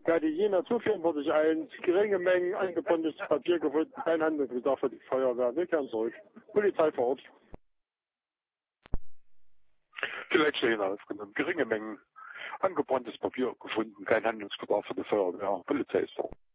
Ja, die Jener zuführen wurde sich geringe Mengen angebundenes Papier gefunden, kein Handlungsbedarf für die Feuerwehr. Wir kehren zurück. Polizei vor Ort. Die Leitstelle aufgenommen. Geringe Mengen angebranntes Papier gefunden, kein Handlungsbedarf für die Feuerwehr. Polizei ist vor Ort.